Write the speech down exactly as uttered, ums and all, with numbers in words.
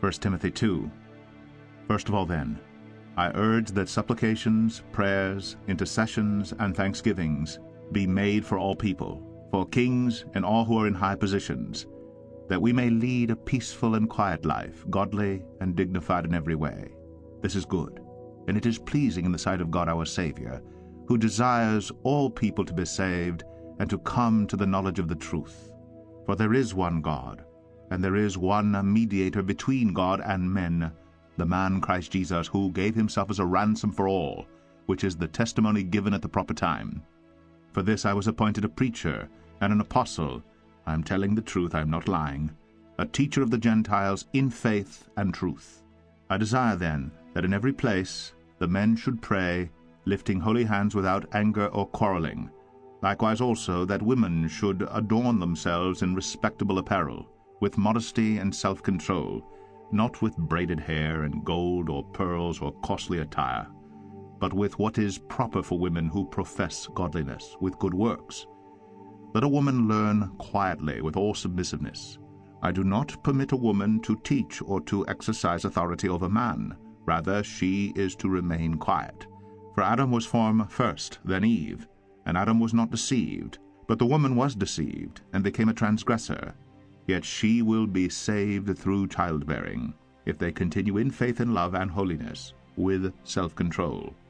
First Timothy two. First of all then, I urge that supplications, prayers, intercessions, and thanksgivings be made for all people, for kings and all who are in high positions, that we may lead a peaceful and quiet life, godly and dignified in every way. This is good, and it is pleasing in the sight of God our Savior, who desires all people to be saved and to come to the knowledge of the truth. For there is one God, and there is one mediator between God and men, the man Christ Jesus, who gave himself as a ransom for all, which is the testimony given at the proper time. For this I was appointed a preacher and an apostle. I am telling the truth, I am not lying, a teacher of the Gentiles in faith and truth. I desire then that in every place the men should pray, lifting holy hands without anger or quarreling. Likewise also that women should adorn themselves in respectable apparel, with modesty and self-control, not with braided hair and gold or pearls or costly attire, but with what is proper for women who profess godliness, with good works. Let a woman learn quietly with all submissiveness. I do not permit a woman to teach or to exercise authority over man. Rather, she is to remain quiet. For Adam was formed first, then Eve, and Adam was not deceived, but the woman was deceived, and became a transgressor. Yet she will be saved through childbearing, if they continue in faith and love and holiness, with self-control.